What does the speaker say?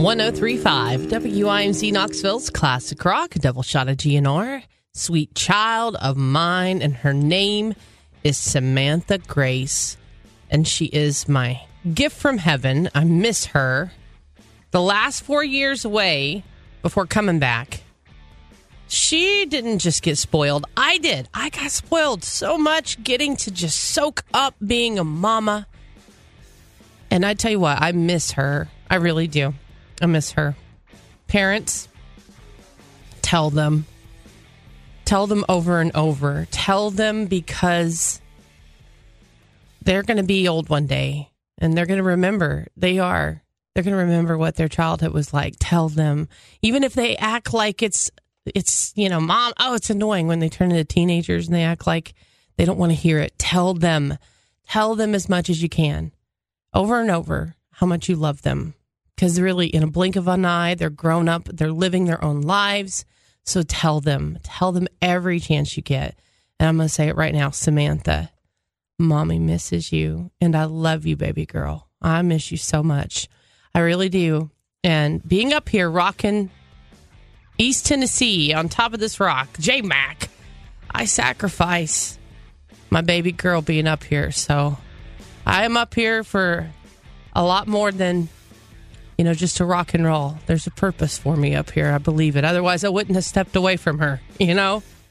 1035 WIMC Knoxville's Classic Rock, a double shot of GNR. Sweet child of mine, and her name is Samantha Grace, and she is my gift from heaven. I miss her. The last 4 years away before coming back, she didn't just get spoiled. I did. I got spoiled so much getting to just soak up being a mama. And I tell you what, I miss her. I really do. I miss her. Parents, tell them. Tell them over and over. Tell them, because they're going to be old one day and they're going to remember. They're going to remember what their childhood was like. Tell them. Even if they act like it's, mom, it's annoying when they turn into teenagers and they act like they don't want to hear it. Tell them. Tell them as much as you can. Over and over how much you love them. Because really, in a blink of an eye, they're grown up. They're living their own lives. So tell them every chance you get. And I'm going to say it right now, Samantha, Mommy misses you. And I love you, baby girl. I miss you so much. I really do. And being up here rocking East Tennessee on top of this rock, J-Mac, I sacrifice my baby girl being up here. So I am up here for a lot more than, just to rock and roll. There's a purpose for me up here. I believe it. Otherwise, I wouldn't have stepped away from her,